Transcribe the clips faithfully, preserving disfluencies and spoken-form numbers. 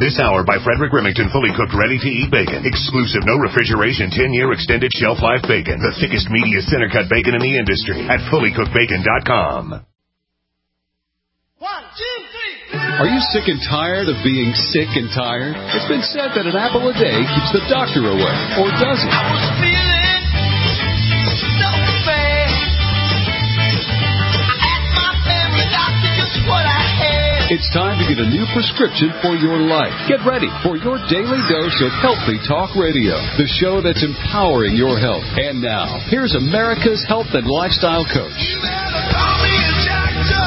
This hour by Frederick Remington, fully cooked, ready-to-eat bacon. Exclusive, no refrigeration, ten-year extended shelf life bacon. The thickest, meatiest center-cut bacon in the industry at fully cooked bacon dot com. One, two, three. Are you sick and tired of being sick and tired? It's been said that an apple a day keeps the doctor away, or does it? I was feeling so bad. I asked my family doctor just what I had. It's time to get a new prescription for your life. Get ready for your daily dose of Healthy Talk Radio, the show that's empowering your health. And now, here's America's health and lifestyle coach. You better call me a doctor.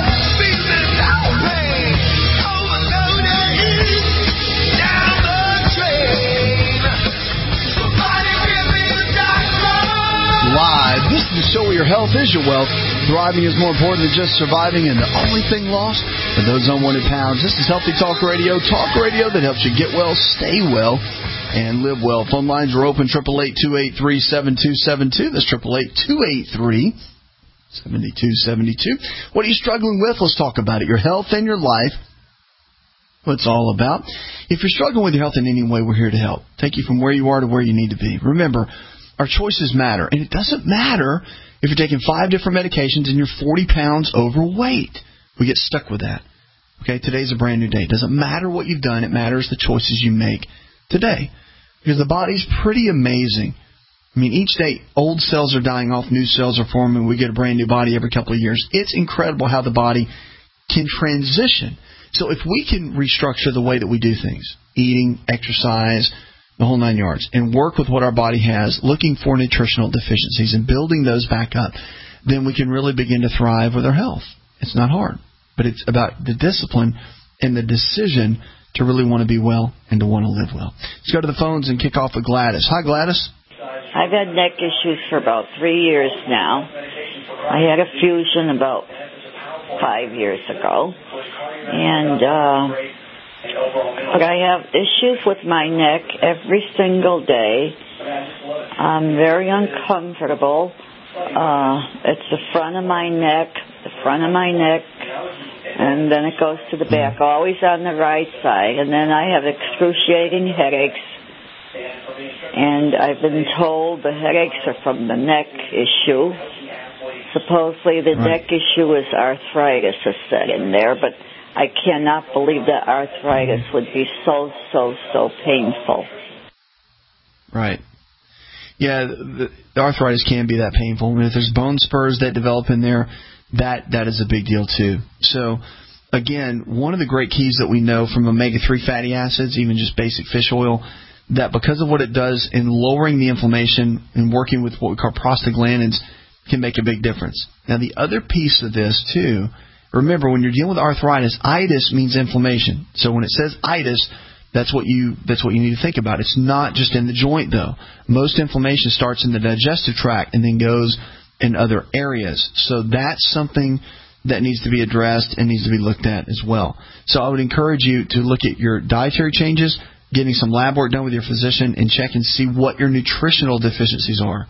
Live. This is the show where your health is your wealth. Thriving is more important than just surviving, and the only thing lost are those unwanted pounds. This is Healthy Talk Radio, talk radio that helps you get well, stay well, and live well. Phone lines are open, eight eight eight, two eight three, seven two seven two. That's eight eight eight, two eight three, seven two seven two. What are you struggling with? Let's talk about it. Your health and your life. What it's all about. If you're struggling with your health in any way, we're here to help. Take you from where you are to where you need to be. Remember, our choices matter, and it doesn't matter if you're taking five different medications and you're forty pounds overweight. We get stuck with that. Okay, today's a brand new day. It doesn't matter what you've done. It matters the choices you make today. Because the body's pretty amazing. I mean, each day, old cells are dying off, new cells are forming, we get a brand new body every couple of years. It's incredible how the body can transition. So if we can restructure the way that we do things, eating, exercise, the whole nine yards, and work with what our body has, looking for nutritional deficiencies and building those back up, then we can really begin to thrive with our health. It's not hard, but it's about the discipline and the decision to really want to be well and to want to live well. Let's go to the phones and kick off with Gladys. Hi, Gladys. I've had neck issues for about three years now. I had a fusion about five years ago, and uh but I have issues with my neck every single day. I'm very uncomfortable. Uh, it's the front of my neck, the front of my neck, and then it goes to the back, always on the right side. And then I have excruciating headaches. And I've been told the headaches are from the neck issue. Supposedly the right. neck issue is arthritis is set in there, but I cannot believe that arthritis would be so, so, so painful. Right. Yeah, the, the arthritis can be that painful. I mean, if there's bone spurs that develop in there, that that is a big deal too. So, again, one of the great keys that we know from omega three fatty acids, even just basic fish oil, that because of what it does in lowering the inflammation and working with what we call prostaglandins, can make a big difference. Now, the other piece of this too, remember, when you're dealing with arthritis, itis means inflammation. So when it says itis, that's what you that's what you need to think about. It's not just in the joint, though. Most inflammation starts in the digestive tract and then goes in other areas. So that's something that needs to be addressed and needs to be looked at as well. So I would encourage you to look at your dietary changes, getting some lab work done with your physician, and check and see what your nutritional deficiencies are.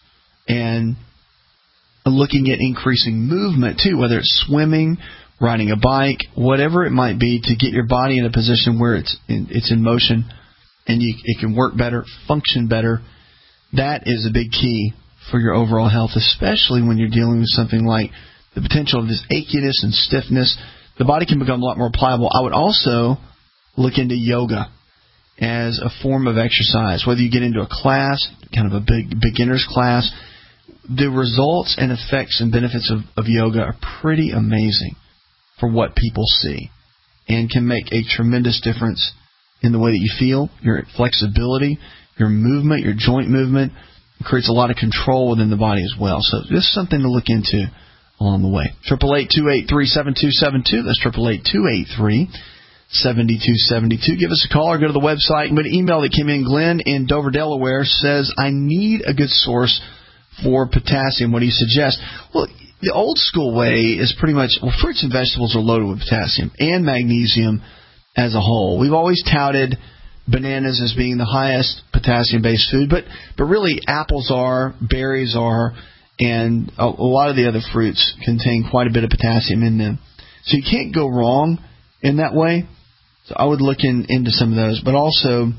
And looking at increasing movement, too, whether it's swimming, riding a bike, whatever it might be, to get your body in a position where it's in, it's in motion and you, it can work better, function better. That is a big key for your overall health, especially when you're dealing with something like the potential of this achiness and stiffness. The body can become a lot more pliable. I would also look into yoga as a form of exercise, whether you get into a class, kind of a big beginner's class. The results and effects and benefits of, of yoga are pretty amazing for what people see and can make a tremendous difference in the way that you feel, your flexibility, your movement, your joint movement. It creates a lot of control within the body as well. So this is something to look into along the way. eight eight eight, two eight three, seven two seven two. That's eight eight eight, two eight three, seven two seven two. Give us a call or go to the website. But an email that came in, Glenn in Dover, Delaware, says, I need a good source for potassium. What do you suggest? Well, the old school way is pretty much, well, fruits and vegetables are loaded with potassium and magnesium as a whole. We've always touted bananas as being the highest potassium-based food, but, but really apples are, berries are, and a, a lot of the other fruits contain quite a bit of potassium in them. So you can't go wrong in that way. So I would look in, into some of those. But also,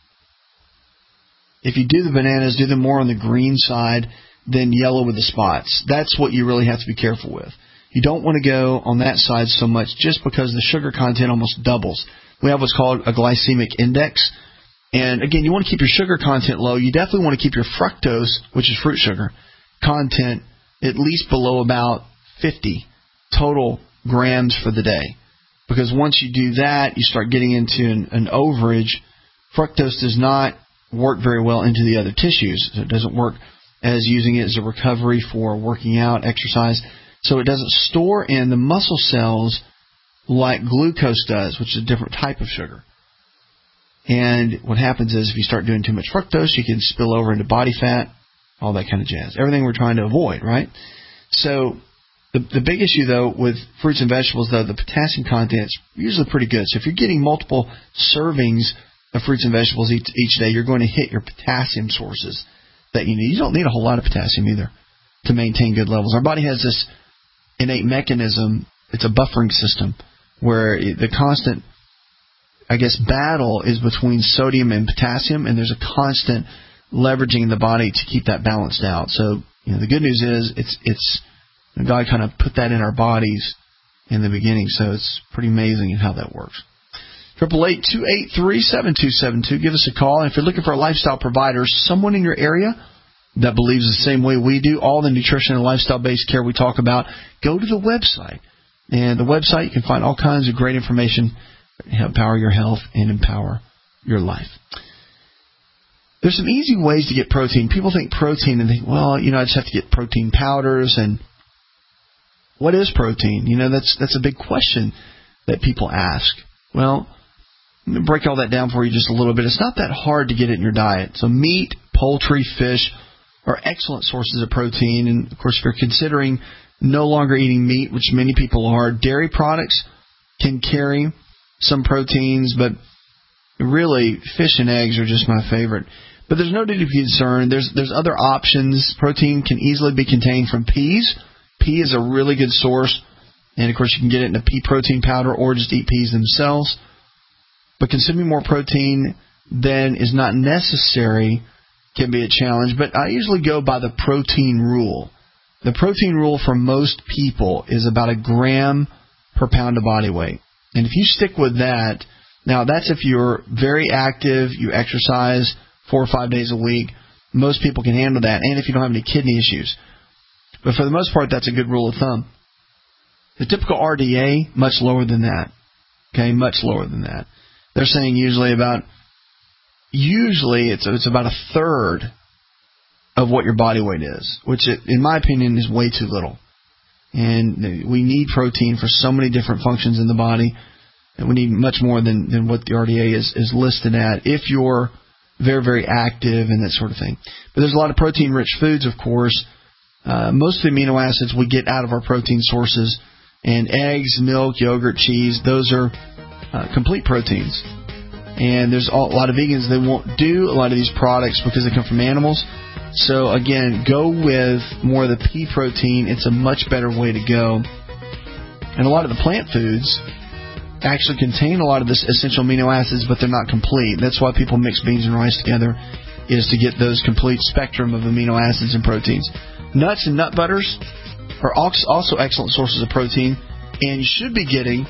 if you do the bananas, do them more on the green side than yellow with the spots. That's what you really have to be careful with. You don't want to go on that side so much just because the sugar content almost doubles. We have what's called a glycemic index. And again, you want to keep your sugar content low. You definitely want to keep your fructose, which is fruit sugar, content at least below about fifty total grams for the day. Because once you do that, you start getting into an, an overage. Fructose does not work very well into the other tissues. So it doesn't work as using it as a recovery for working out, exercise. So it doesn't store in the muscle cells like glucose does, which is a different type of sugar. And what happens is if you start doing too much fructose, you can spill over into body fat, all that kind of jazz. Everything we're trying to avoid, right? So the the big issue, though, with fruits and vegetables, though, the potassium content is usually pretty good. So if you're getting multiple servings of fruits and vegetables each, each day, you're going to hit your potassium sources that you need. You don't need a whole lot of potassium either to maintain good levels. Our body has this innate mechanism. It's a buffering system where the constant, I guess, battle is between sodium and potassium, and there's a constant leveraging in the body to keep that balanced out. So, you know, the good news is it's it's God kind of put that in our bodies in the beginning, so it's pretty amazing in how that works. Triple eight two eight three seven two seven two. Give us a call, and if you're looking for a lifestyle provider, someone in your area that believes the same way we do, all the nutrition and lifestyle-based care we talk about, go to the website. And the website, you can find all kinds of great information to empower your health and empower your life. There's some easy ways to get protein. People think protein and think, well, you know, I just have to get protein powders. And what is protein? You know, that's that's a big question that people ask. Well, let me break all that down for you just a little bit. It's not that hard to get it in your diet. So meat, poultry, fish are excellent sources of protein. And, of course, if you're considering no longer eating meat, which many people are, dairy products can carry some proteins, but really fish and eggs are just my favorite. But there's no need to be concerned. There's there's other options. Protein can easily be contained from peas. Pea is a really good source. And, of course, you can get it in a pea protein powder or just eat peas themselves. But consuming more protein than is not necessary can be a challenge. But I usually go by the protein rule. The protein rule for most people is about a gram per pound of body weight. And if you stick with that, now that's if you're very active, you exercise four or five days a week, most people can handle that, and if you don't have any kidney issues. But for the most part, that's a good rule of thumb. The typical R D A, much lower than that. Okay, much lower than that. They're saying usually about, usually it's, it's about a third of what your body weight is, which it, in my opinion is way too little. And we need protein for so many different functions in the body, and we need much more than, than what the R D A is, is listed at if you're very, very active and that sort of thing. But there's a lot of protein-rich foods, of course. Uh, most of the amino acids we get out of our protein sources, and eggs, milk, yogurt, cheese, those are uh, complete proteins. And there's a lot of vegans that won't do a lot of these products because they come from animals. So, again, go with more of the pea protein. It's a much better way to go. And a lot of the plant foods actually contain a lot of this essential amino acids, but they're not complete. That's why people mix beans and rice together, is to get those complete spectrum of amino acids and proteins. Nuts and nut butters are also excellent sources of protein, and you should be getting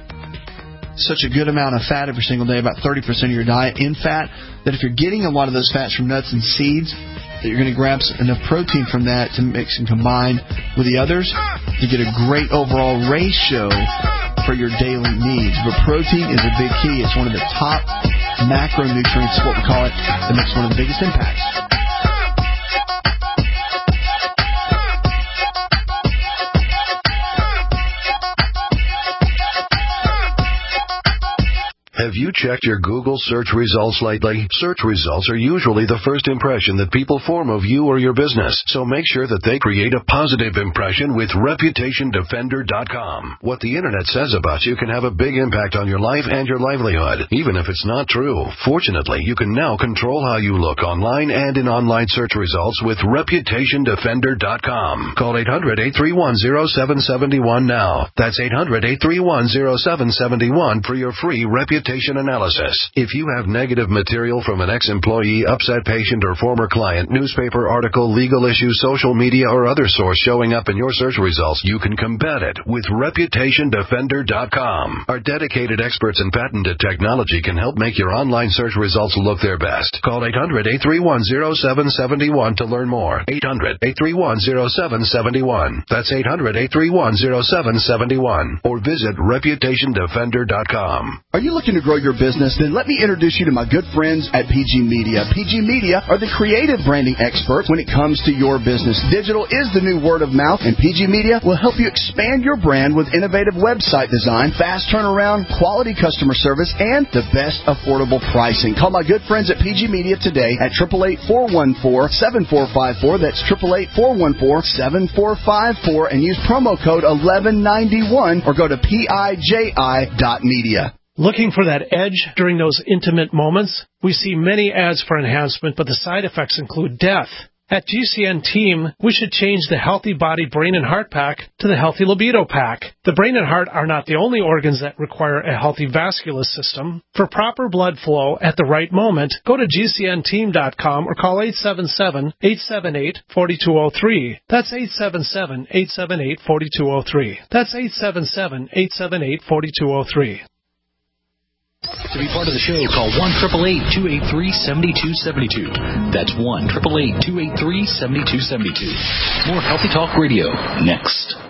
such a good amount of fat every single day, about thirty percent of your diet in fat, that if you're getting a lot of those fats from nuts and seeds, that you're going to grab enough protein from that to mix and combine with the others to get a great overall ratio for your daily needs. But protein is a big key. It's one of the top macronutrients, what we call it, that makes one of the biggest impacts. Have Have you checked your Google search results lately? Search results are usually the first impression that people form of you or your business, so make sure that they create a positive impression with Reputation Defender dot com. What the Internet says about you can have a big impact on your life and your livelihood, even if it's not true. Fortunately, you can now control how you look online and in online search results with Reputation Defender dot com. Call eight hundred, eight three one, zero seven seven one now. That's eight hundred, eight three one, zero seven seven one for your free reputation analysis. If you have negative material from an ex-employee, upset patient, or former client, newspaper article, legal issue, social media, or other source showing up in your search results, you can combat it with Reputation Defender dot com. Our dedicated experts in patented technology can help make your online search results look their best. Call eight hundred, eight three one, zero seven seven one to learn more. eight hundred, eight three one, zero seven seven one. That's eight hundred, eight three one, zero seven seven one. Or visit Reputation Defender dot com. Are you looking to grow your business? Then let me introduce you to my good friends at P G Media. P G Media are the creative branding experts when it comes to your business. Digital is the new word of mouth, and P G Media will help you expand your brand with innovative website design, fast turnaround, quality customer service, and the best affordable pricing. Call my good friends at P G Media today at eight eight eight, four one four, seven four five four. That's eight eight eight, four one four, seven four five four, and use promo code eleven ninety-one or go to P I J I dot media. Looking for that edge during those intimate moments? We see many ads for enhancement, but the side effects include death. At G C N Team, we should change the Healthy Body Brain and Heart Pack to the Healthy Libido Pack. The brain and heart are not the only organs that require a healthy vascular system. For proper blood flow at the right moment, go to G C N team dot com or call eight seven seven, eight seven eight, four two zero three. That's eight seven seven, eight seven eight, four two zero three. That's eight seven seven, eight seven eight, four two zero three. To be part of the show, call one eight eight eight, two eight three, seven two seven two. That's one eight eight eight, two eight three, seven two seven two. More Healthy Talk Radio next.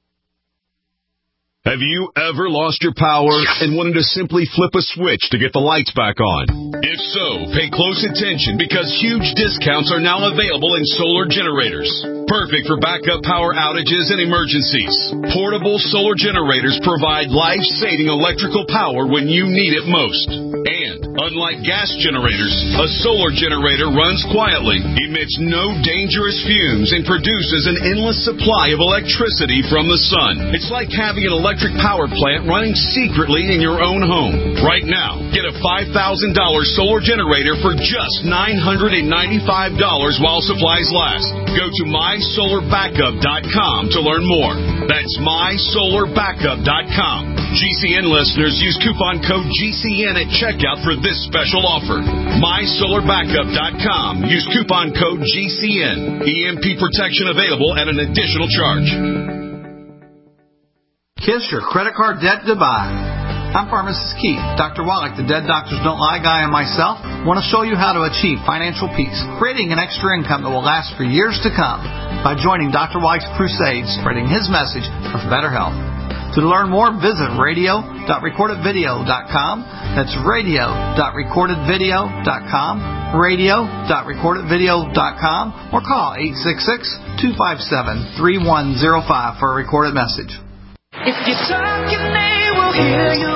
Have you ever lost your power and wanted to simply flip a switch to get the lights back on? If so, pay close attention because huge discounts are now available in solar generators. Perfect for backup power outages and emergencies. Portable solar generators provide life-saving electrical power when you need it most. And, unlike gas generators, a solar generator runs quietly, emits no dangerous fumes, and produces an endless supply of electricity from the sun. It's like having an electric power plant running secretly in your own home. Right now, get a five thousand dollars solar generator for just nine hundred ninety-five dollars while supplies last. Go to my solar backup dot com to learn more. That's my solar backup dot com. G C N listeners use coupon code G C N at checkout for this special offer. my solar backup dot com. Use coupon code G C N. E M P protection available at an additional charge. Kiss your credit card debt goodbye. I'm Pharmacist Keith. Doctor Wallach, the Dead Doctors Don't Lie guy, and myself want to show you how to achieve financial peace, creating an extra income that will last for years to come by joining Doctor Wallach's crusade, spreading his message of better health. To learn more, visit radio dot recorded video dot com. That's radio dot recorded video dot com, radio dot recorded video dot com, or call eight six six, two five seven, three one zero five for a recorded message. If you're talking, they will hear you.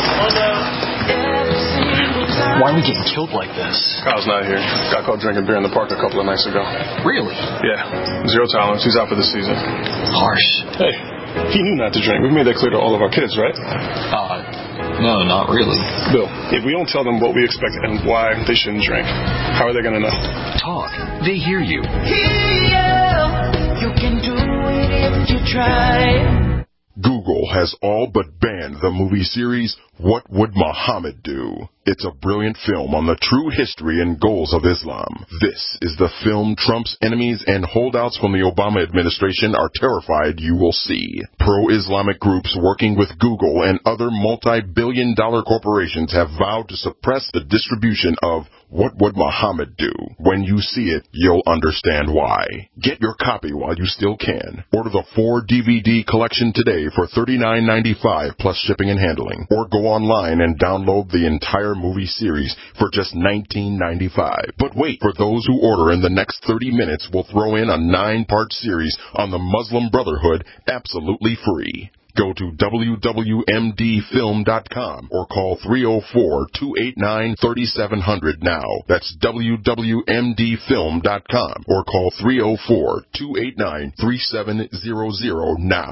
Why are we getting killed like this? Kyle's not here. Got caught drinking beer in the park a couple of nights ago. Really? Yeah. Zero tolerance. He's out for the season. Harsh. Hey, he knew not to drink. We've made that clear to all of our kids, right? Uh, no, not really. Bill, if we don't tell them what we expect and why they shouldn't drink, how are they going to know? Talk. They hear you. Hear you can do it if you try. Google has all but banned the movie series What Would Muhammad Do? It's a brilliant film on the true history and goals of Islam. This is the film Trump's enemies and holdouts from the Obama administration are terrified you will see. Pro-Islamic groups working with Google and other multi-billion dollar corporations have vowed to suppress the distribution of What Would Muhammad Do? When you see it, you'll understand why. Get your copy while you still can. Order the four D V D collection today for thirty-nine ninety-five plus shipping and handling. Or go online and download the entire movie series for just nineteen ninety-five. But wait, for those who order in the next thirty minutes, we'll throw in a nine-part series on the Muslim Brotherhood absolutely free. Go to w w m d film dot com or call three oh four, two eight nine, three seven zero zero now. That's w w m d film dot com or call three oh four, two eight nine, three seven zero zero now.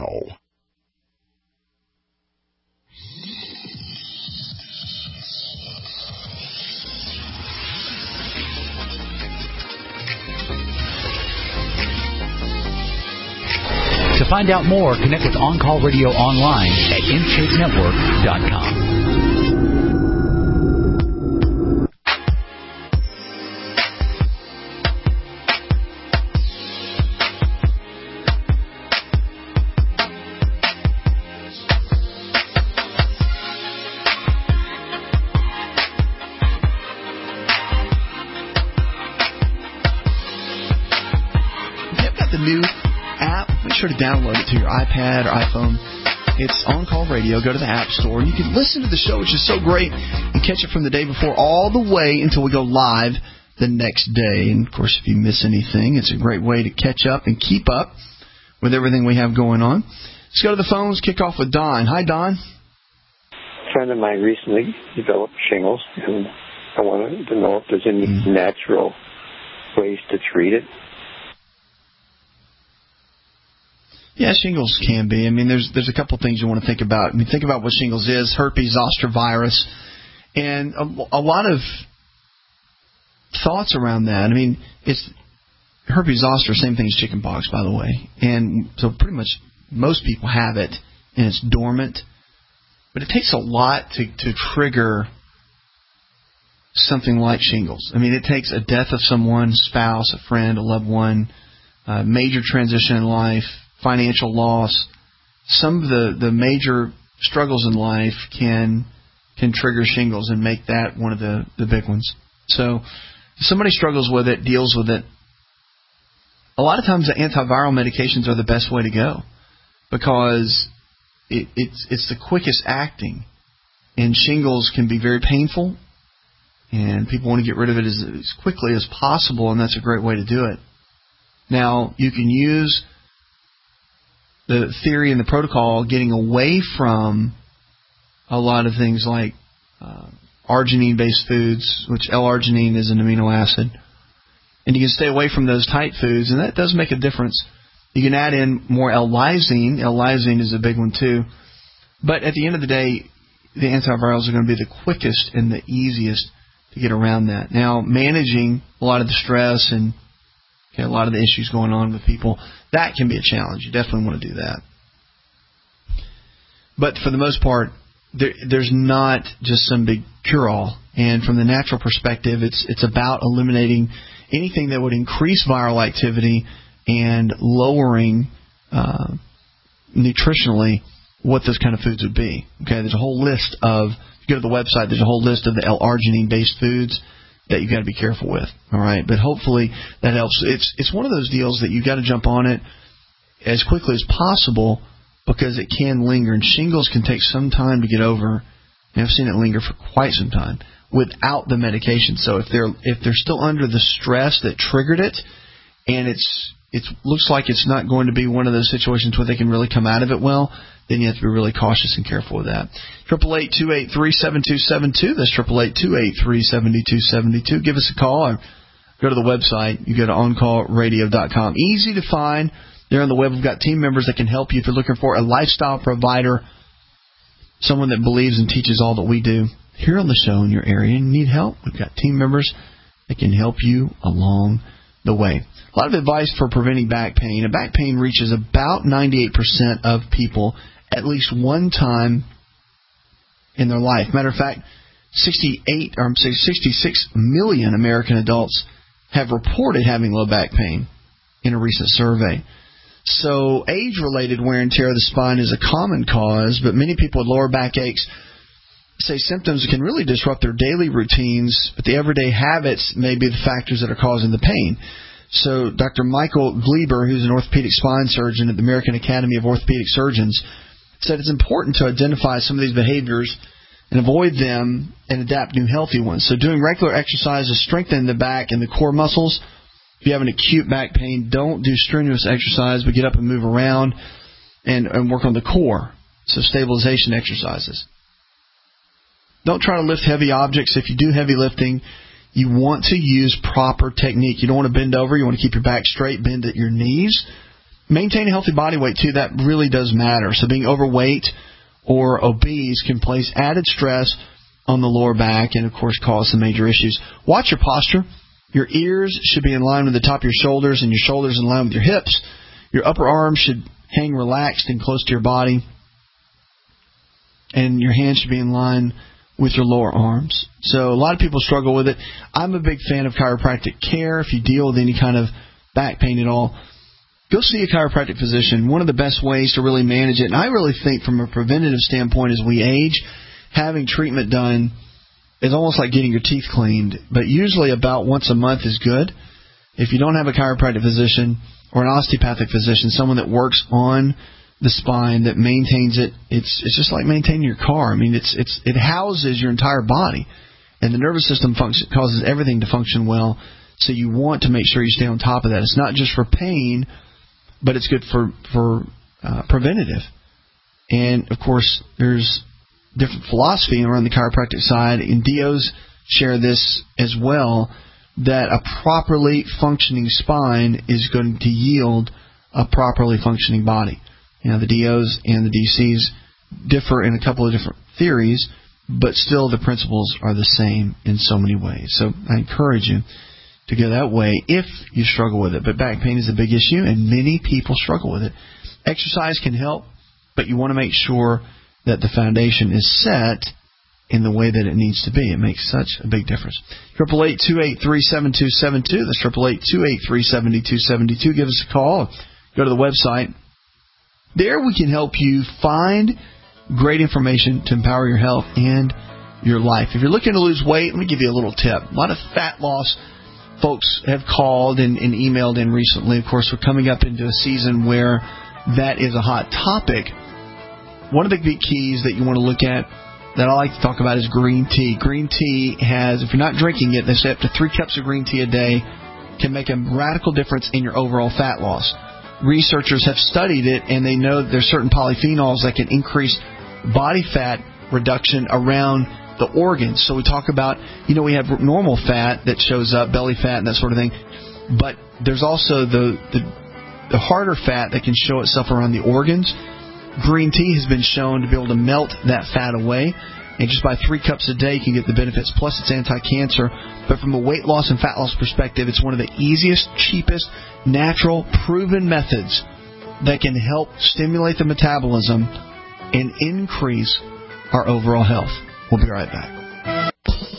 To find out more, connect with On Call Radio online at intake network dot com. Sure to download it to your iPad or iPhone. It's On Call Radio. Go to the App Store, and you can listen to the show, which is so great, and catch it from the day before all the way until we go live the next day. And, of course, if you miss anything, it's a great way to catch up and keep up with everything we have going on. Let's go to the phones, kick off with Don. Hi, Don. A friend of mine recently developed shingles, and I wanted to know if there's any mm. natural ways to treat it. Yeah, shingles can be. I mean, there's there's a couple things you want to think about. I mean, think about what shingles is: herpes zoster virus, and a, a lot of thoughts around that. I mean, it's herpes zoster, same thing as chickenpox, by the way, and so pretty much most people have it, and it's dormant. But it takes a lot to to trigger something like shingles. I mean, it takes a death of someone, spouse, a friend, a loved one, a major transition in life, financial loss. Some of the, the major struggles in life can can trigger shingles and make that one of the, the big ones. So if somebody struggles with it, deals with it, a lot of times the antiviral medications are the best way to go because it, it's it's the quickest acting. And shingles can be very painful, and people want to get rid of it as, as quickly as possible, and that's a great way to do it. Now, you can use the theory and the protocol getting away from a lot of things like uh, arginine-based foods, which L-arginine is an amino acid. And you can stay away from those tight foods, and that does make a difference. You can add in more L-lysine. L-lysine is a big one, too. But at the end of the day, the antivirals are going to be the quickest and the easiest to get around that. Now, managing a lot of the stress and okay, a lot of the issues going on with people, that can be a challenge. You definitely want to do that. But for the most part, there, there's not just some big cure-all. And from the natural perspective, it's it's about eliminating anything that would increase viral activity and lowering uh, nutritionally what those kind of foods would be. Okay, there's a whole list of, if you go to the website, there's a whole list of the L-arginine-based foods that you got to be careful with. All right, but hopefully that helps. It's it's one of those deals that you got to jump on it as quickly as possible because it can linger, and shingles can take some time to get over. And I've seen it linger for quite some time without the medication. So if they're if they're still under the stress that triggered it, and it's it looks like it's not going to be one of those situations where they can really come out of it well, then you have to be really cautious and careful with that. Triple eight two eight three seven two seven two. That's triple eight two eight three seven two seven two. Give us a call or go to the website. You go to on call radio dot com. Easy to find. There on the web, we've got team members that can help you if you're looking for a lifestyle provider, someone that believes and teaches all that we do here on the show in your area and need help. We've got team members that can help you along the way. A lot of advice for preventing back pain. And back pain reaches about ninety-eight percent of people at least one time in their life. Matter of fact, sixty-eight or I'm saying sixty-six million American adults have reported having low back pain in a recent survey. So age-related wear and tear of the spine is a common cause, but many people with lower back aches say symptoms can really disrupt their daily routines, but the everyday habits may be the factors that are causing the pain. So Doctor Michael Gleiber, who's an orthopedic spine surgeon at the American Academy of Orthopedic Surgeons, said it's important to identify some of these behaviors and avoid them and adapt new healthy ones. So doing regular exercise to strengthen the back and the core muscles. If you have an acute back pain, don't do strenuous exercise, but get up and move around and, and work on the core. So stabilization exercises. Don't try to lift heavy objects. If you do heavy lifting, you want to use proper technique. You don't want to bend over. You want to keep your back straight, bend at your knees. Maintain a healthy body weight, too. That really does matter. So being overweight or obese can place added stress on the lower back and, of course, cause some major issues. Watch your posture. Your ears should be in line with the top of your shoulders and your shoulders in line with your hips. Your upper arms should hang relaxed and close to your body. And your hands should be in line with your lower arms. So a lot of people struggle with it. I'm a big fan of chiropractic care. If you deal with any kind of back pain at all, go see a chiropractic physician. One of the best ways to really manage it, and I really think from a preventative standpoint as we age, having treatment done is almost like getting your teeth cleaned. But usually about once a month is good. If you don't have a chiropractic physician or an osteopathic physician, someone that works on the spine, that maintains it, it's it's just like maintaining your car. I mean, it's it's it houses your entire body, and the nervous system function causes everything to function well. So you want to make sure you stay on top of that. It's not just for pain, but it's good for for uh, preventative. And of course, there's different philosophy around the chiropractic side, and D Os share this as well, that a properly functioning spine is going to yield a properly functioning body. You know, the D Os and the D Cs differ in a couple of different theories, but still the principles are the same in so many ways. So I encourage you to go that way if you struggle with it. But back pain is a big issue, and many people struggle with it. Exercise can help, but you want to make sure that the foundation is set in the way that it needs to be. It makes such a big difference. eight eight eight, two eight three, seven two seven two. That's eight eight eight, two eight three, seven two seven two. Give us a call. Go to the website. There we can help you find great information to empower your health and your life. If you're looking to lose weight, let me give you a little tip. A lot of fat loss folks have called and, and emailed in recently. Of course, we're coming up into a season where that is a hot topic. One of the big keys that you want to look at that I like to talk about is green tea. Green tea has, if you're not drinking it, they say up to three cups of green tea a day can make a radical difference in your overall fat loss. Researchers have studied it, and they know that there's certain polyphenols that can increase body fat reduction around the organs. So we talk about, you know, we have normal fat that shows up, belly fat and that sort of thing, but there's also the, the, the harder fat that can show itself around the organs. Green tea has been shown to be able to melt that fat away, and just by three cups a day you can get the benefits, plus it's anti-cancer. But from a weight loss and fat loss perspective, it's one of the easiest, cheapest, natural, proven methods that can help stimulate the metabolism and increase our overall health. We'll be right back.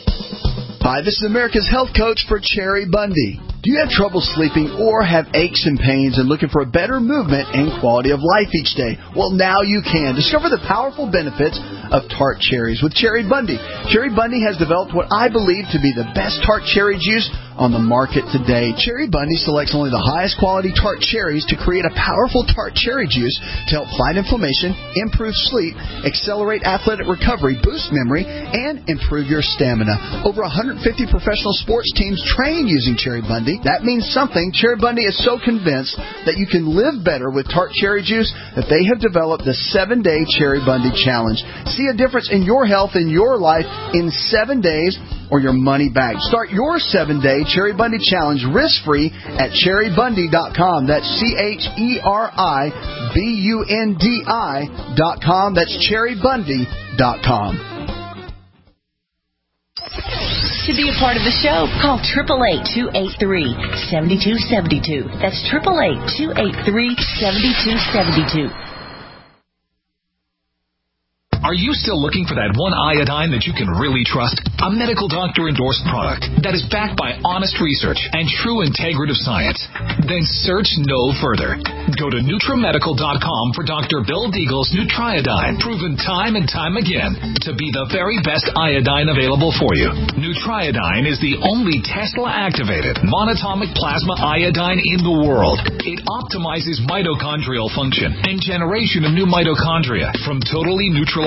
Hi, this is America's health coach for Cherry Bundy. Do you have trouble sleeping or have aches and pains and looking for a better movement and quality of life each day? Well, now you can. Discover the powerful benefits of tart cherries with Cherry Bundy. Cherry Bundy has developed what I believe to be the best tart cherry juice on the market today. Cherry Bundy selects only the highest quality tart cherries to create a powerful tart cherry juice to help fight inflammation, improve sleep, accelerate athletic recovery, boost memory, and improve your stamina. Over one hundred fifty professional sports teams train using Cherry Bundy. That means something. Cherry Bundy is so convinced that you can live better with tart cherry juice that they have developed the seven-day Cherry Bundy Challenge. See a difference in your health and your life in seven days or your money back. Start your seven-day Cherry Bundy Challenge risk-free at cherry bundy dot com. That's C H E R I B U N D I dot com. That's cherry bundy dot com. To be a part of the show, call eight eight eight, two eight three, seven two seven two. That's eight eight eight, two eight three, seven two seven two. Are you still looking for that one iodine that you can really trust? A medical doctor-endorsed product that is backed by honest research and true integrative science? Then search no further. Go to Nutramedical dot com for Doctor Bill Deagle's Nutriodine, proven time and time again to be the very best iodine available for you. Nutriodine is the only Tesla-activated monatomic plasma iodine in the world. It optimizes mitochondrial function and generation of new mitochondria from totally neutralized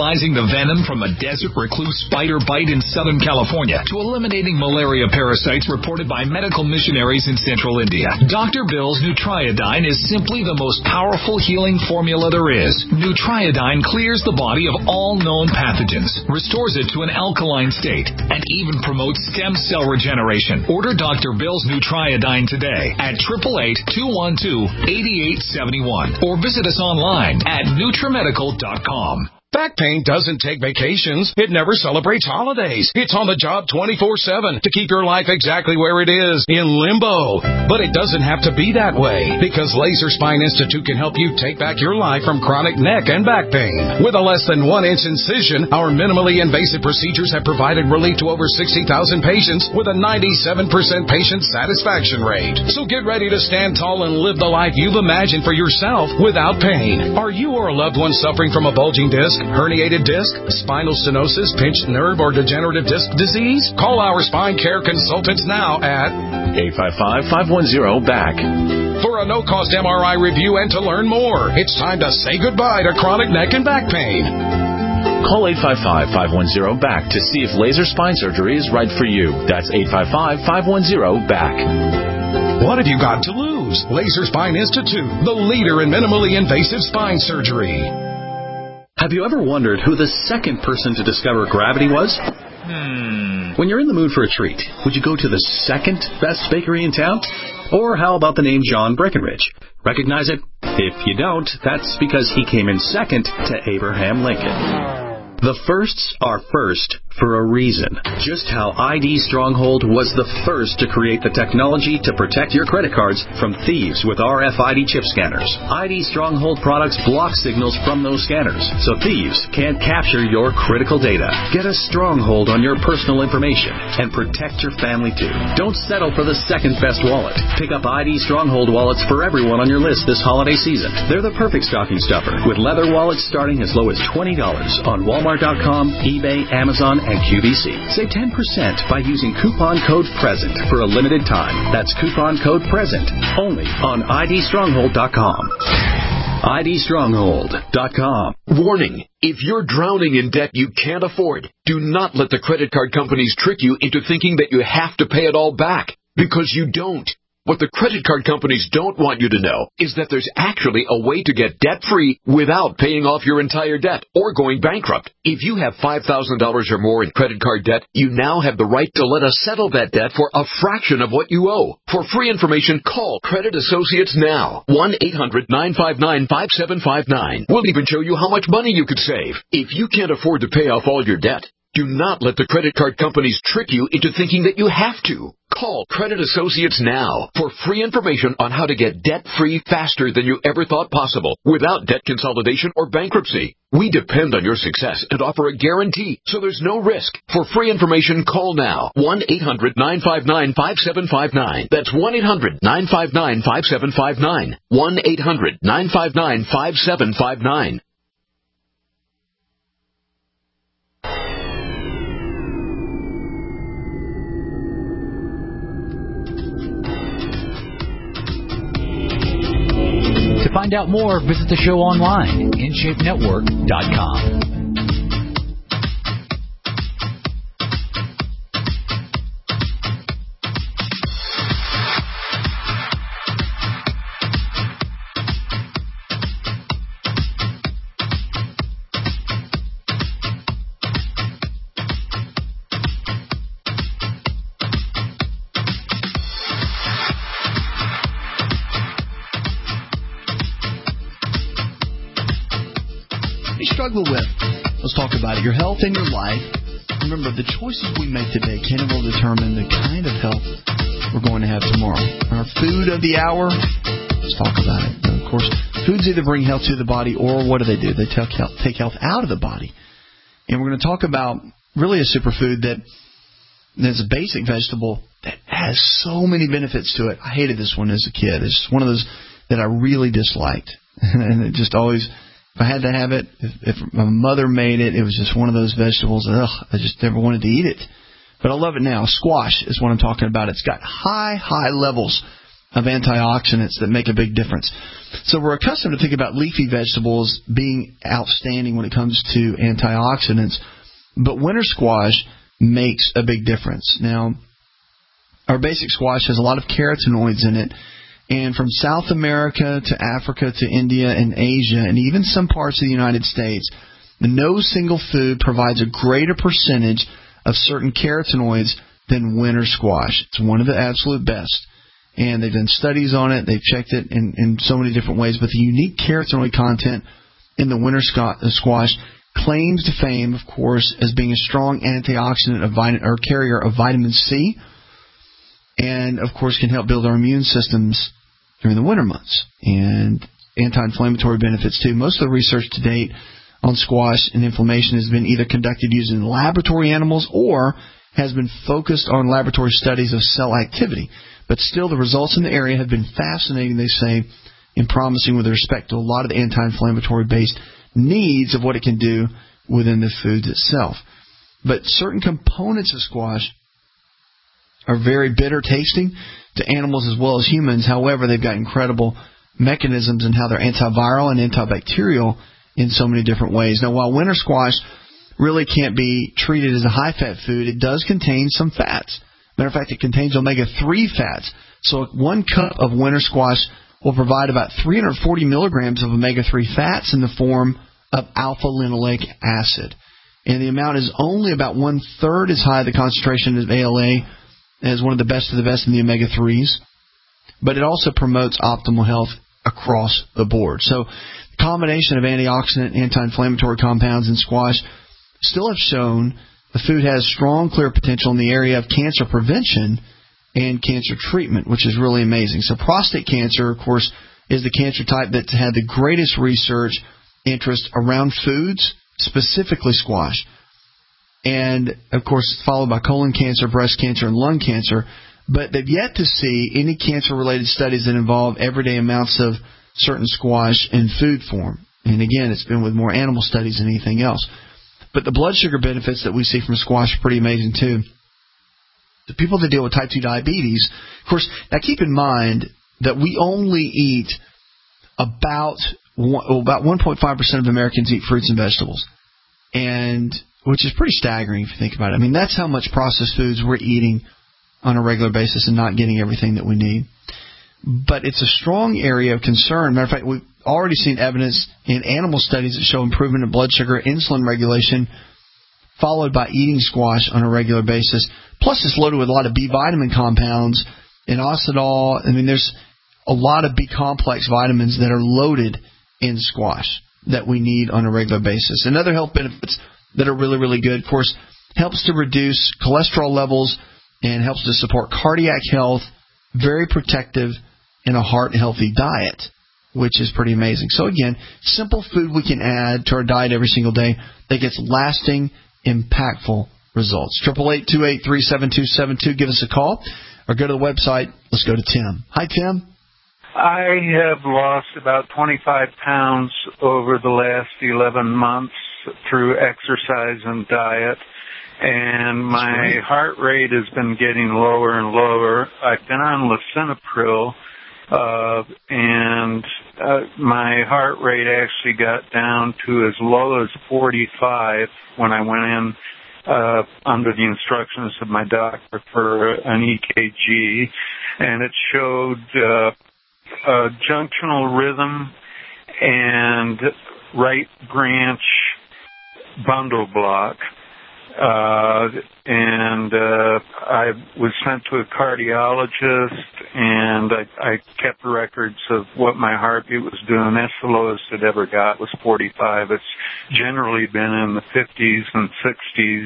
neutralizing the venom from a desert recluse spider bite in Southern California to eliminating malaria parasites reported by medical missionaries in Central India, Doctor Bill's Nutriodine is simply the most powerful healing formula there is. Nutriodine clears the body of all known pathogens, restores it to an alkaline state, and even promotes stem cell regeneration. Order Doctor Bill's Nutriodine today at eight eight eight, two one two, eight eight seven one or visit us online at Nutrimedical dot com. Back pain doesn't take vacations. It never celebrates holidays. It's on the job twenty-four seven to keep your life exactly where it is, in limbo. But it doesn't have to be that way, because Laser Spine Institute can help you take back your life from chronic neck and back pain. With a less than one inch incision, our minimally invasive procedures have provided relief to over sixty thousand patients with a ninety-seven percent patient satisfaction rate. So get ready to stand tall and live the life you've imagined for yourself without pain. Are you or a loved one suffering from a bulging disc, herniated disc, spinal stenosis, pinched nerve, or degenerative disc disease? Call our spine care consultants now at eight five five, five one zero, B A C for a no-cost M R I review and to learn more. It's time to say goodbye to chronic neck and back pain. Call eight five five, five one zero, B A C to see if laser spine surgery is right for you. That's eight five five, five one zero, B A C. What have you got to lose? Laser Spine Institute, the leader in minimally invasive spine surgery. Have you ever wondered who the second person to discover gravity was? Hmm. When you're in the mood for a treat, would you go to the second best bakery in town? Or how about the name John Breckenridge? Recognize it? If you don't, that's because he came in second to Abraham Lincoln. The firsts are first for a reason. Just how I D Stronghold was the first to create the technology to protect your credit cards from thieves with R F I D chip scanners. I D Stronghold products block signals from those scanners, so thieves can't capture your critical data. Get a stronghold on your personal information and protect your family too. Don't settle for the second best wallet. Pick up I D Stronghold wallets for everyone on your list this holiday season. They're the perfect stocking stuffer, with leather wallets starting as low as twenty dollars on Walmart. Walmart dot com, eBay, Amazon, and Q V C. Save ten percent by using coupon code PRESENT for a limited time. That's coupon code PRESENT only on I D Stronghold dot com. I D Stronghold dot com. Warning. If you're drowning in debt you can't afford, do not let the credit card companies trick you into thinking that you have to pay it all back, because you don't. What the credit card companies don't want you to know is that there's actually a way to get debt-free without paying off your entire debt or going bankrupt. If you have five thousand dollars or more in credit card debt, you now have the right to let us settle that debt for a fraction of what you owe. For free information, call Credit Associates now. one eight hundred, nine five nine, five seven five nine. We'll even show you how much money you could save. If you can't afford to pay off all your debt, do not let the credit card companies trick you into thinking that you have to. Call Credit Associates now for free information on how to get debt-free faster than you ever thought possible without debt consolidation or bankruptcy. We depend on your success and offer a guarantee, so there's no risk. For free information, call now. one eight hundred, nine five nine, five seven five nine. That's one eight hundred, nine five nine, five seven five nine. one eight hundred, nine five nine, five seven five nine. To find out more, visit the show online, in shape network dot com. Struggle with. Let's talk about it. Your health and your life. Remember, the choices we make today can and will determine the kind of health we're going to have tomorrow. Our food of the hour. Let's talk about it. Now, of course, foods either bring health to the body, or what do they do? They take health, take health out of the body. And we're going to talk about really a superfood that is a basic vegetable that has so many benefits to it. I hated this one as a kid. It's one of those that I really disliked, and it just always. If I had to have it, if, if my mother made it, it was just one of those vegetables. Ugh, I just never wanted to eat it. But I love it now. Squash is what I'm talking about. It's got high, high levels of antioxidants that make a big difference. So we're accustomed to think about leafy vegetables being outstanding when it comes to antioxidants, but winter squash makes a big difference. Now, our basic squash has a lot of carotenoids in it, and from South America to Africa to India and Asia and even some parts of the United States, no single food provides a greater percentage of certain carotenoids than winter squash. It's one of the absolute best. And they've done studies on it. They've checked it in, in so many different ways. But the unique carotenoid content in the winter squash claims to fame, of course, as being a strong antioxidant of vitamin, or carrier of vitamin C, and, of course, can help build our immune systems during the winter months. And anti-inflammatory benefits, too. Most of the research to date on squash and inflammation has been either conducted using laboratory animals or has been focused on laboratory studies of cell activity. But still, the results in the area have been fascinating, they say, and promising with respect to a lot of the anti-inflammatory-based needs of what it can do within the foods itself. But certain components of squash are very bitter tasting to animals as well as humans. However, they've got incredible mechanisms in how they're antiviral and antibacterial in so many different ways. Now, while winter squash really can't be treated as a high-fat food, it does contain some fats. Matter of fact, it contains omega three fats. So one cup of winter squash will provide about three hundred forty milligrams of omega three fats in the form of alpha-linoleic acid. And the amount is only about one-third as high the concentration of A L A as one of the best of the best in the omega threes. But it also promotes optimal health across the board. So the combination of antioxidant and anti-inflammatory compounds in squash still have shown the food has strong, clear potential in the area of cancer prevention and cancer treatment, which is really amazing. So prostate cancer, of course, is the cancer type that's had the greatest research interest around foods, specifically squash. And, of course, followed by colon cancer, breast cancer, and lung cancer. But they've yet to see any cancer-related studies that involve everyday amounts of certain squash in food form. And, again, it's been with more animal studies than anything else. But the blood sugar benefits that we see from squash are pretty amazing, too. The people that deal with type two diabetes, of course, now keep in mind that we only eat about one, well, about one point five percent of Americans eat fruits and vegetables, and which is pretty staggering if you think about it. I mean, that's how much processed foods we're eating on a regular basis and not getting everything that we need. But it's a strong area of concern. Matter of fact, we've already seen evidence in animal studies that show improvement in blood sugar, insulin regulation, followed by eating squash on a regular basis. Plus, it's loaded with a lot of B vitamin compounds and inositol. I mean, there's a lot of B complex vitamins that are loaded in squash that we need on a regular basis. And other health benefits that are really, really good, of course, helps to reduce cholesterol levels and helps to support cardiac health, very protective in a heart-healthy diet, which is pretty amazing. So, again, simple food we can add to our diet every single day that gets lasting, impactful results. eight eight eight, two eight three, seven two seven two. Give us a call or go to the website. Let's go to Tim. Hi, Tim. I have lost about twenty-five pounds over the last eleven months through exercise and diet, and my heart rate has been getting lower and lower. I've been on lisinopril, uh, and uh, my heart rate actually got down to as low as forty-five when I went in uh, under the instructions of my doctor for an E K G, and it showed uh, a junctional rhythm and right branch bundle block. Uh, and uh, I was sent to a cardiologist, and I, I kept records of what my heartbeat was doing. That's the lowest it ever got was forty-five. It's generally been in the fifties and sixties,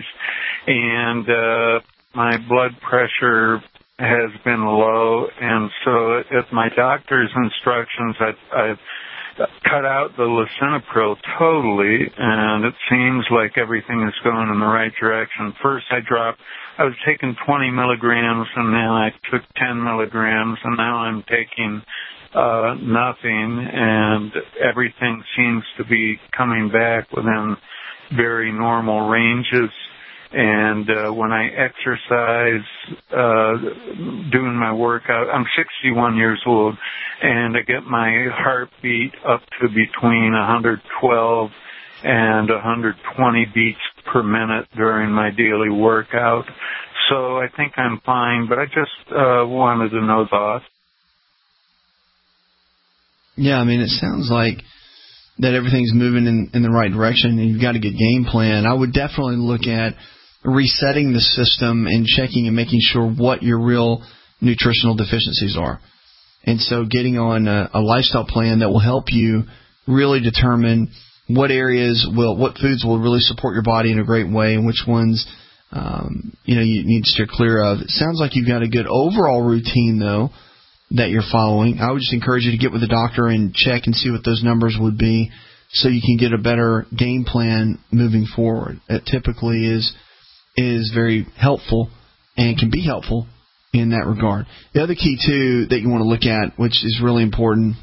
and uh, my blood pressure has been low, and so at my doctor's instructions, I've, I've cut out the lisinopril totally, and it seems like everything is going in the right direction. First, I dropped, I was taking twenty milligrams, and then I took ten milligrams, and now I'm taking uh, nothing, and everything seems to be coming back within very normal ranges. And uh, when I exercise, uh, doing my workout, I'm sixty-one years old, and I get my heartbeat up to between one hundred twelve and one hundred twenty beats per minute during my daily workout. So I think I'm fine, but I just uh, wanted to know thoughts. Yeah, I mean, it sounds like that everything's moving in, in the right direction and you've got a good game plan. I would definitely look at resetting the system and checking and making sure what your real nutritional deficiencies are. And so getting on a, a lifestyle plan that will help you really determine what areas will, what foods will really support your body in a great way and which ones, um, you know, you need to steer clear of. It sounds like you've got a good overall routine, though, that you're following. I would just encourage you to get with the doctor and check and see what those numbers would be so you can get a better game plan moving forward. It typically is is very helpful and can be helpful in that regard. The other key, too, that you want to look at, which is really important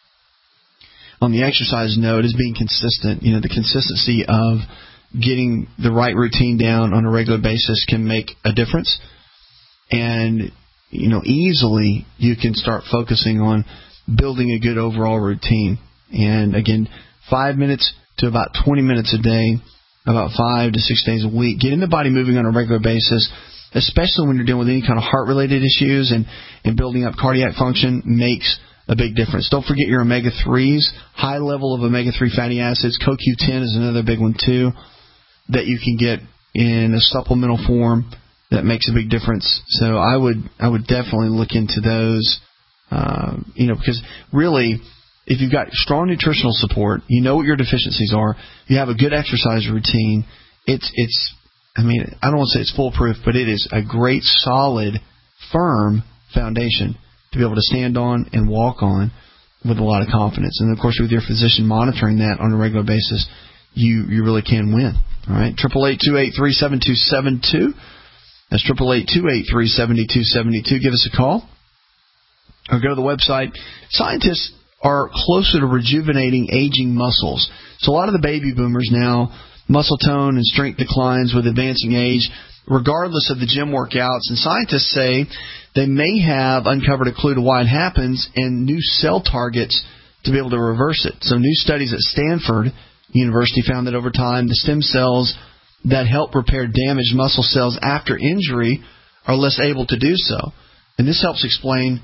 on the exercise note, is being consistent. You know, the consistency of getting the right routine down on a regular basis can make a difference. And, you know, easily you can start focusing on building a good overall routine. And, again, five minutes to about twenty minutes a day, about five to six days a week. Getting the body moving on a regular basis, especially when you're dealing with any kind of heart-related issues and, and building up cardiac function, makes a big difference. Don't forget your omega threes, high level of omega three fatty acids. Co Q ten is another big one, too, that you can get in a supplemental form that makes a big difference. So I would I would definitely look into those, uh, you know, because really, if you've got strong nutritional support, you know what your deficiencies are, you have a good exercise routine, it's, it's I mean, I don't want to say it's foolproof, but it is a great, solid, firm foundation to be able to stand on and walk on with a lot of confidence. And, of course, with your physician monitoring that on a regular basis, you, you really can win. All right, eight eight eight, two eight three, seven two seven two. That's eight eight eight, two eight three, seven two seven two. Give us a call or go to the website. Scientists are closer to rejuvenating aging muscles. So a lot of the baby boomers now, muscle tone and strength declines with advancing age, regardless of the gym workouts. And scientists say they may have uncovered a clue to why it happens and new cell targets to be able to reverse it. So new studies at Stanford University found that over time, the stem cells that help repair damaged muscle cells after injury are less able to do so. And this helps explain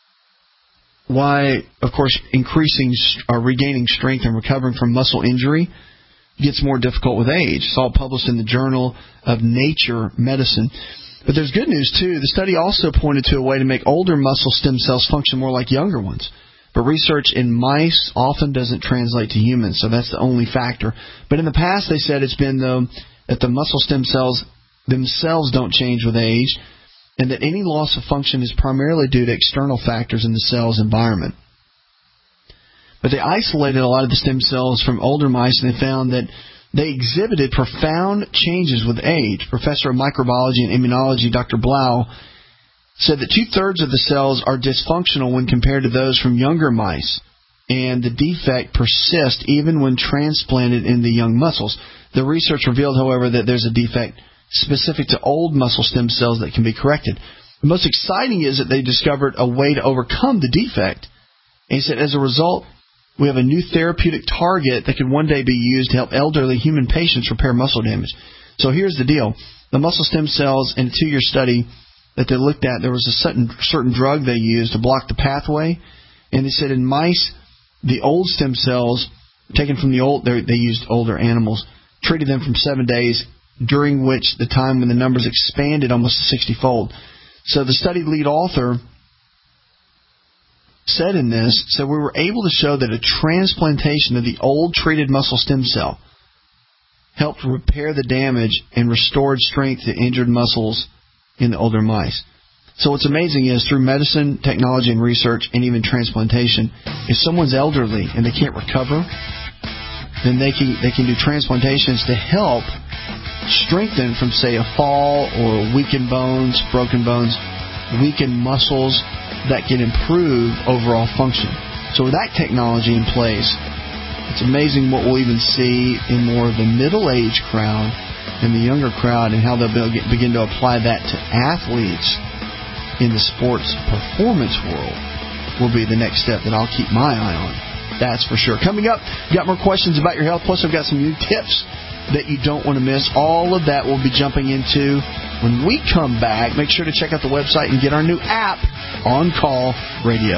why, of course, increasing or regaining strength and recovering from muscle injury gets more difficult with age. It's all published in the Journal of Nature Medicine. But there's good news, too. The study also pointed to a way to make older muscle stem cells function more like younger ones. But research in mice often doesn't translate to humans, so that's the only factor. But in the past, they said it's been, though, that the muscle stem cells themselves don't change with age, and that any loss of function is primarily due to external factors in the cell's environment. But they isolated a lot of the stem cells from older mice, and they found that they exhibited profound changes with age. Professor of microbiology and immunology, Doctor Blau, said that two-thirds of the cells are dysfunctional when compared to those from younger mice, and the defect persists even when transplanted in the young muscles. The research revealed, however, that there's a defect specific to old muscle stem cells that can be corrected. The most exciting is that they discovered a way to overcome the defect. And he said, as a result, we have a new therapeutic target that could one day be used to help elderly human patients repair muscle damage. So here's the deal. The muscle stem cells, in a two-year study that they looked at, there was a certain, certain drug they used to block the pathway. And they said in mice, the old stem cells taken from the old, they used older animals, treated them from seven days, during which the time when the numbers expanded almost sixty-fold. So the study lead author said in this, so we were able to show that a transplantation of the old treated muscle stem cell helped repair the damage and restored strength to injured muscles in the older mice. So what's amazing is through medicine, technology, and research, and even transplantation, if someone's elderly and they can't recover, then they can they can do transplantations to help strengthen from, say, a fall or weakened bones, broken bones, weakened muscles that can improve overall function. So with that technology in place, it's amazing what we'll even see in more of the middle-aged crowd and the younger crowd and how they'll be, begin to apply that to athletes in the sports performance world will be the next step that I'll keep my eye on. That's for sure. Coming up, got more questions about your health, plus I've got some new tips that you don't want to miss. All of that we'll be jumping into when we come back. Make sure to check out the website and get our new app, On Call Radio.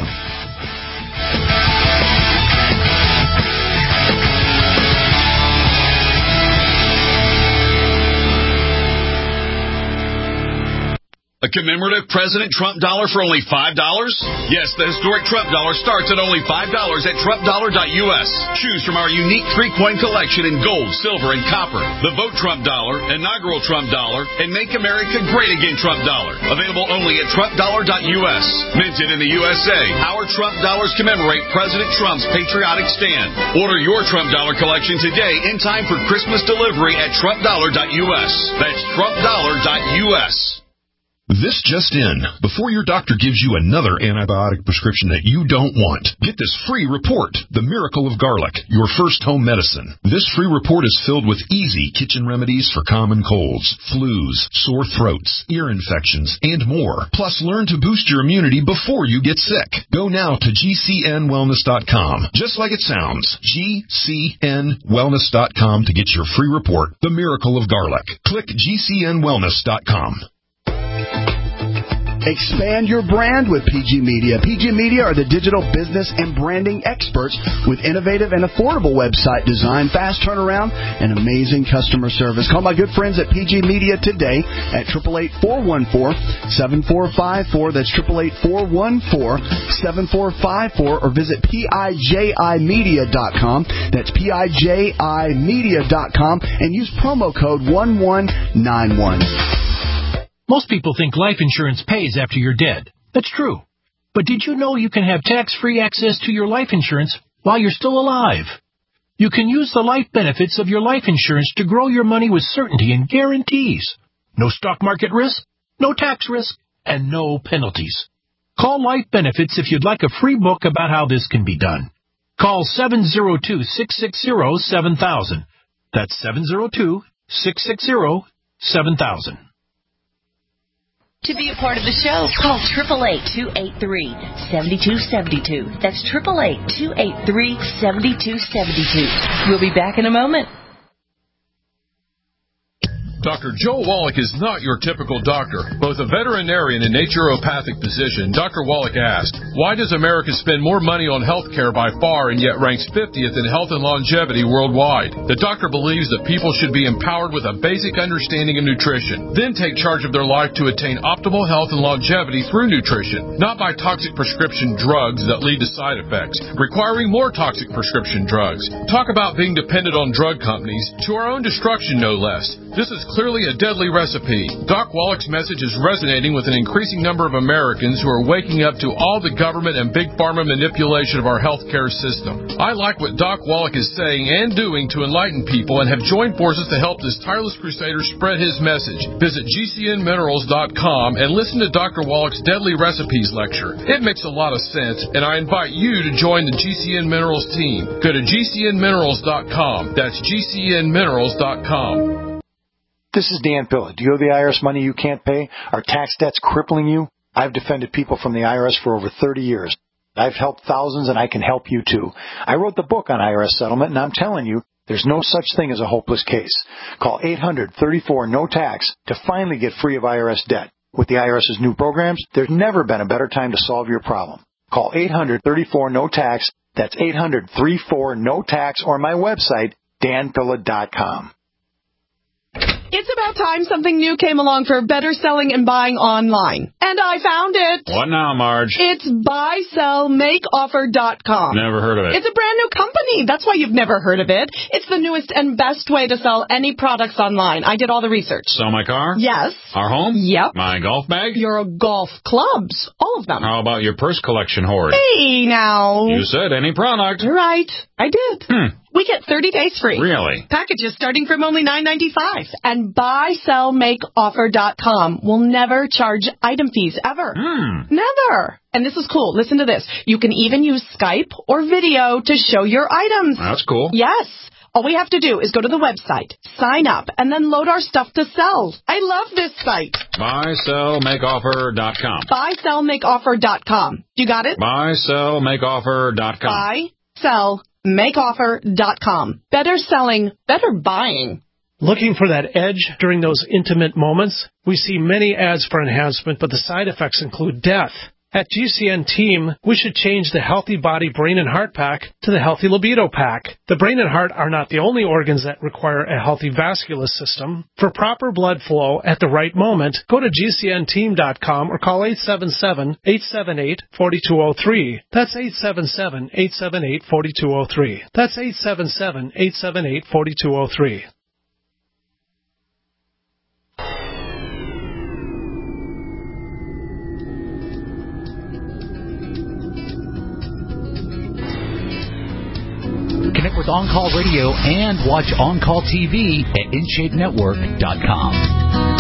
A commemorative President Trump dollar for only five dollars? Yes, the historic Trump dollar starts at only five dollars at trump dollar dot U S. Choose from our unique three-coin collection in gold, silver, and copper. The Vote Trump dollar, inaugural Trump dollar, and Make America Great Again Trump dollar. Available only at trump dollar dot U S. Minted in the U S A, our Trump dollars commemorate President Trump's patriotic stand. Order your Trump dollar collection today in time for Christmas delivery at trump dollar dot U S. That's trump dollar dot U S. This just in. Before your doctor gives you another antibiotic prescription that you don't want, get this free report, The Miracle of Garlic, your first home medicine. This free report is filled with easy kitchen remedies for common colds, flus, sore throats, ear infections, and more. Plus, learn to boost your immunity before you get sick. Go now to G C N wellness dot com. Just like it sounds, G C N wellness dot com to get your free report, The Miracle of Garlic. Click G C N wellness dot com. Expand your brand with P G Media. P G Media are the digital business and branding experts with innovative and affordable website design, fast turnaround, and amazing customer service. Call my good friends at P G Media today at eight eight eight, four one four, seven four five four. That's eight eight eight, four one four, seven four five four, or visit P I J I media dot com. That's P I J I media dot com and use promo code one one nine one. Most people think life insurance pays after you're dead. That's true. But did you know you can have tax-free access to your life insurance while you're still alive? You can use the life benefits of your life insurance to grow your money with certainty and guarantees. No stock market risk, no tax risk, and no penalties. Call Life Benefits if you'd like a free book about how this can be done. Call seven zero two, six six zero, seven thousand. That's seven zero two, six six zero, seven thousand. To be a part of the show, call eight eight eight, two eight three, seven two seven two. That's eight eight eight, two eight three, seven two seven two. We'll be back in a moment. Doctor Joe Wallach is not your typical doctor. Both a veterinarian and naturopathic physician, Doctor Wallach asked, why does America spend more money on health care by far and yet ranks fiftieth in health and longevity worldwide? The doctor believes that people should be empowered with a basic understanding of nutrition, then take charge of their life to attain optimal health and longevity through nutrition, not by toxic prescription drugs that lead to side effects, requiring more toxic prescription drugs. Talk about being dependent on drug companies, to our own destruction no less. This is clearly a deadly recipe. Doc Wallach's message is resonating with an increasing number of Americans who are waking up to all the government and big pharma manipulation of our healthcare system. I like what Doc Wallach is saying and doing to enlighten people and have joined forces to help this tireless crusader spread his message. Visit G C N minerals dot com and listen to Doctor Wallach's Deadly Recipes lecture. It makes a lot of sense, and I invite you to join the G C N Minerals team. Go to G C N minerals dot com. That's G C N minerals dot com. This is Dan Pilla. Do you owe the I R S money you can't pay? Are tax debts crippling you? I've defended people from the I R S for over thirty years. I've helped thousands, and I can help you too. I wrote the book on I R S settlement, and I'm telling you, there's no such thing as a hopeless case. Call eight hundred, thirty-four, no tax to finally get free of I R S debt. With the IRS's new programs, there's never been a better time to solve your problem. Call eight hundred, thirty-four, no tax. That's eight hundred, thirty-four, no tax, or my website, dan pilla dot com. It's about time something new came along for better selling and buying online. And I found it. What now, Marge? It's buy sell make offer dot com. Never heard of it. It's a brand new company. That's why you've never heard of it. It's the newest and best way to sell any products online. I did all the research. Sell my car? Yes. Our home? Yep. My golf bag? Your golf clubs. All of them. How about your purse collection hoard? Hey, now. You said any product. You're right. I did. Hmm. We get thirty days free. Really? Packages starting from only nine ninety-five. And buy sell make offer dot com will never charge item fees ever. Hmm. Never. And this is cool. Listen to this. You can even use Skype or video to show your items. That's cool. Yes. All we have to do is go to the website, sign up, and then load our stuff to sell. I love this site. buy sell make offer dot com. buy sell make offer dot com. You got it? buy sell make offer dot com. buy sell make offer dot com. Better selling, better buying. Looking for that edge during those intimate moments? We see many ads for enhancement, but the side effects include death. At G C N Team, we should change the Healthy Body Brain and Heart Pack to the Healthy Libido Pack. The brain and heart are not the only organs that require a healthy vascular system. For proper blood flow at the right moment, go to G C N team dot com or call eight seven seven, eight seven eight, four two zero three. That's eight seven seven, eight seven eight, four two zero three. That's eight seven seven, eight seven eight, four two zero three. Connect with On Call Radio and watch On Call T V at in shape network dot com.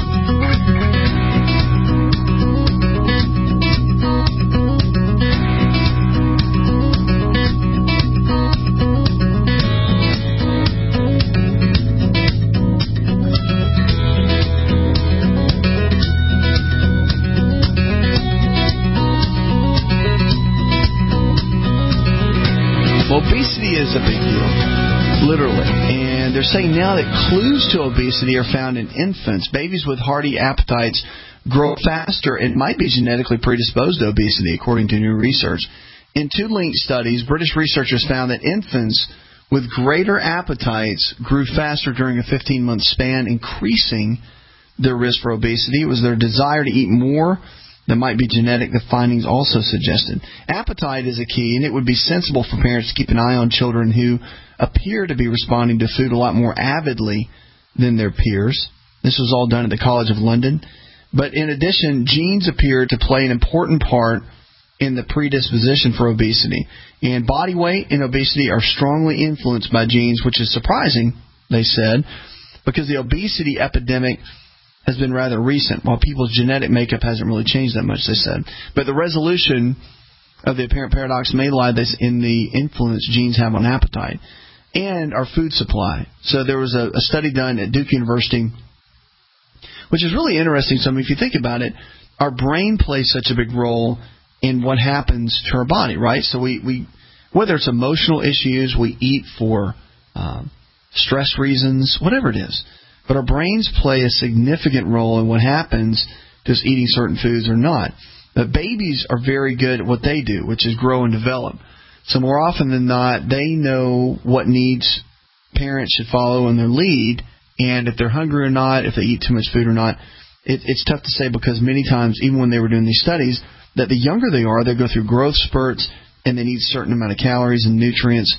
Obesity is a big deal, literally. And they're saying now that clues to obesity are found in infants. Babies with hearty appetites grow faster and might be genetically predisposed to obesity, according to new research. In two linked studies, British researchers found that infants with greater appetites grew faster during a fifteen-month span, increasing their risk for obesity. It was their desire to eat more that might be genetic, the findings also suggested. Appetite is a key, and it would be sensible for parents to keep an eye on children who appear to be responding to food a lot more avidly than their peers. This was all done at the College of London. But in addition, genes appear to play an important part in the predisposition for obesity. And body weight and obesity are strongly influenced by genes, which is surprising, they said, because the obesity epidemic has been rather recent, while people's genetic makeup hasn't really changed that much, they said. But the resolution of the apparent paradox may lie in the influence genes have on appetite and our food supply. So there was a, a study done at Duke University, which is really interesting. So I mean, if you think about it, our brain plays such a big role in what happens to our body, right? So we, we whether it's emotional issues, we eat for um, stress reasons, whatever it is. But our brains play a significant role in what happens to us eating certain foods or not. But babies are very good at what they do, which is grow and develop. So more often than not, they know what needs parents should follow in their lead, and if they're hungry or not, if they eat too much food or not. It, it's tough to say because many times, even when they were doing these studies, that the younger they are, they go through growth spurts and they need a certain amount of calories and nutrients.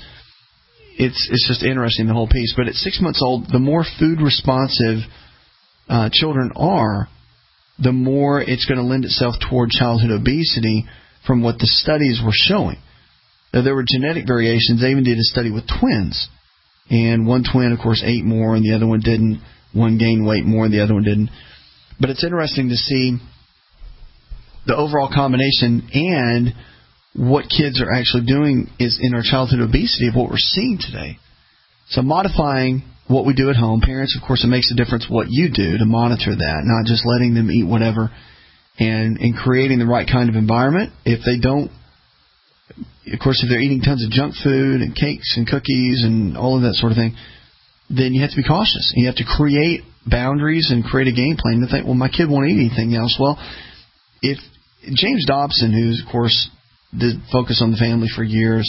It's it's just interesting, the whole piece. But at six months old, the more food responsive uh, children are, the more it's going to lend itself toward childhood obesity from what the studies were showing. Now, there were genetic variations. They even did a study with twins. And one twin, of course, ate more and the other one didn't. One gained weight more and the other one didn't. But it's interesting to see the overall combination and what kids are actually doing is in our childhood obesity of what we're seeing today. So modifying what we do at home. Parents, of course, it makes a difference what you do to monitor that, not just letting them eat whatever, and, and creating the right kind of environment. If they don't, of course, if they're eating tons of junk food and cakes and cookies and all of that sort of thing, then you have to be cautious. You have to create boundaries and create a game plan to think, well, my kid won't eat anything else. Well, if James Dobson, who's, of course, did focus on the family for years,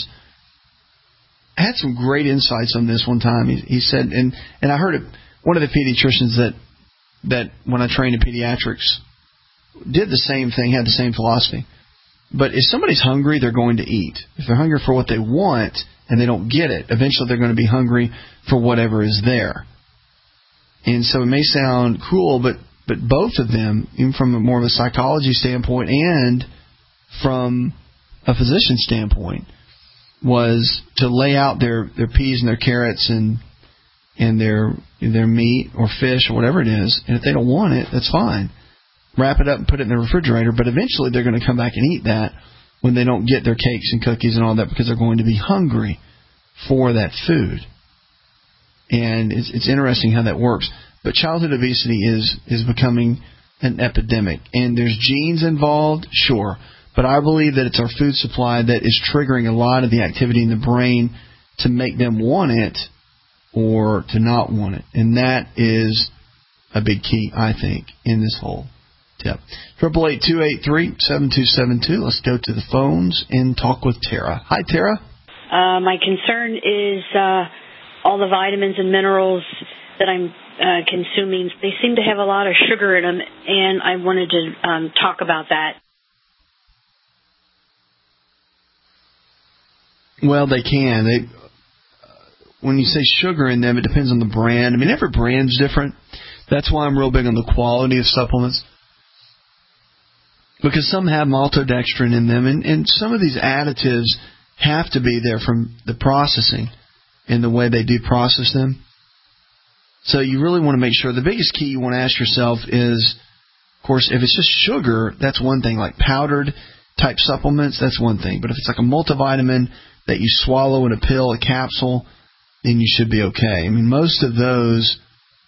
had some great insights on this one time. He, he said, and, and I heard it, one of the pediatricians that, that when I trained in pediatrics did the same thing, had the same philosophy. But if somebody's hungry, they're going to eat. If they're hungry for what they want and they don't get it, eventually they're going to be hungry for whatever is there. And so it may sound cruel, but, but both of them, even from a more of a psychology standpoint and from a physician standpoint, was to lay out their, their peas and their carrots and and their their meat or fish or whatever it is, and if they don't want it, that's fine. Wrap it up and put it in the refrigerator, but eventually they're going to come back and eat that when they don't get their cakes and cookies and all that because they're going to be hungry for that food. And it's, it's interesting how that works. But childhood obesity is, is becoming an epidemic. And there's genes involved, sure. But I believe that it's our food supply that is triggering a lot of the activity in the brain to make them want it or to not want it. And that is a big key, I think, in this whole tip. triple eight two eight three seven two seven two. Let's go to the phones and talk with Tara. Hi, Tara. Uh, my concern is uh, all the vitamins and minerals that I'm uh, consuming. They seem to have a lot of sugar in them, and I wanted to um, talk about that. Well, they can. They, when you say sugar in them, it depends on the brand. I mean, every brand's different. That's why I'm real big on the quality of supplements. Because some have maltodextrin in them, and, and some of these additives have to be there from the processing and the way they do process them. So you really want to make sure. The biggest key you want to ask yourself is, of course, if it's just sugar, that's one thing. Like powdered type supplements, that's one thing. But if it's like a multivitamin that you swallow in a pill, a capsule, then you should be okay. I mean, most of those,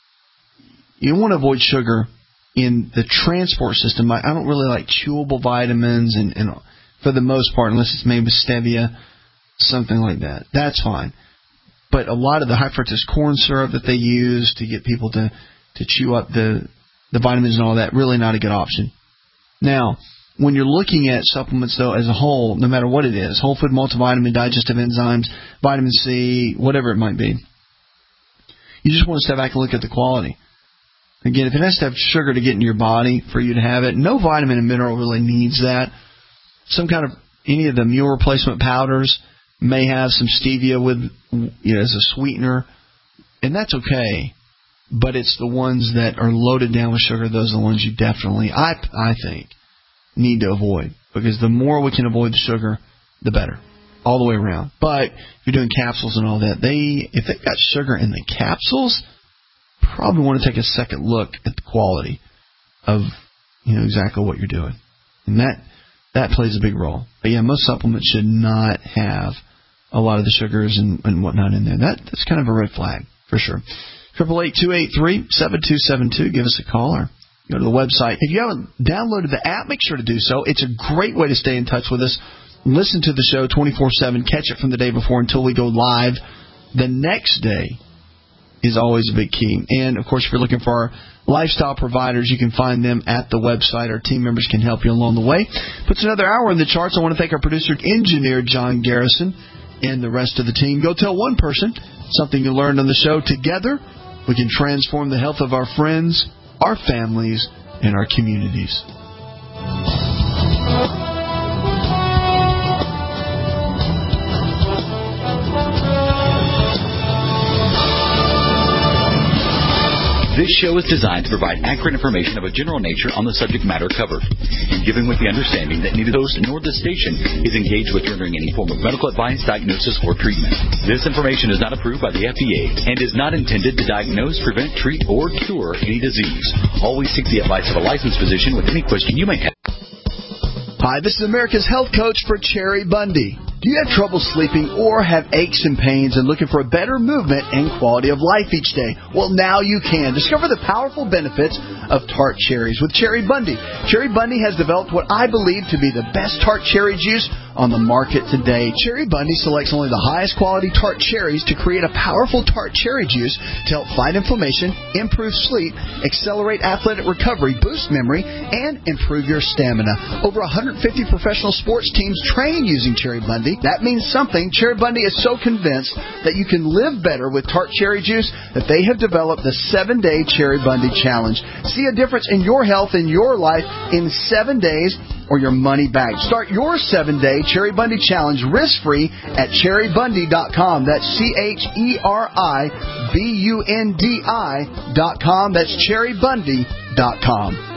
you want to avoid sugar in the transport system. I don't really like chewable vitamins, and, and for the most part, unless it's made with stevia, something like that. That's fine. But a lot of the high fructose corn syrup that they use to get people to, to chew up the, the vitamins and all that, really not a good option. Now, when you're looking at supplements, though, as a whole, no matter what it is, whole food multivitamin, digestive enzymes, vitamin C, whatever it might be, you just want to step back and look at the quality. Again, if it has to have sugar to get into your body for you to have it, no vitamin and mineral really needs that. Some kind of, any of the meal replacement powders may have some stevia with, you know, as a sweetener, and that's okay. But it's the ones that are loaded down with sugar, those are the ones you definitely, I, I think, need to avoid. Because the more we can avoid the sugar, the better, all the way around. But if you're doing capsules and all that, they, if they've got sugar in the capsules, probably want to take a second look at the quality of, you know, exactly what you're doing. And that that plays a big role. But yeah, most supplements should not have a lot of the sugars and, and whatnot in there. That That's kind of a red flag, for sure. triple eight two eight three seven two seven two. Give us a call or go to the website. If you haven't downloaded the app, make sure to do so. It's a great way to stay in touch with us. Listen to the show twenty-four seven. Catch it from the day before until we go live the next day is always a big key. And, of course, if you're looking for our lifestyle providers, you can find them at the website. Our team members can help you along the way. Puts another hour in the charts. I want to thank our producer, engineer, John Garrison, and the rest of the team. Go tell one person something you learned on the show. Together, we can transform the health of our friends, our families, and our communities. This show is designed to provide accurate information of a general nature on the subject matter covered, and given with the understanding that neither the host nor the station is engaged with rendering any form of medical advice, diagnosis, or treatment. This information is not approved by the F D A and is not intended to diagnose, prevent, treat, or cure any disease. Always seek the advice of a licensed physician with any question you may have. Hi, this is America's health coach for Cherry Bundy. Do you have trouble sleeping or have aches and pains and looking for a better movement and quality of life each day? Well, now you can. Discover the powerful benefits of tart cherries with Cherry Bundy. Cherry Bundy has developed what I believe to be the best tart cherry juice on the market today. Cherry Bundy selects only the highest quality tart cherries to create a powerful tart cherry juice to help fight inflammation, improve sleep, accelerate athletic recovery, boost memory, and improve your stamina. Over one hundred fifty professional sports teams train using Cherry Bundy. That means something. Cherry Bundy is so convinced that you can live better with tart cherry juice that they have developed the seven-day Cherry Bundy Challenge. See a difference in your health and your life in seven days or your money back. Start your seven-day Cherry Bundy Challenge risk-free at cherry bundy dot com. That's C H E R I B U N D I dot com. That's cherry bundy dot com.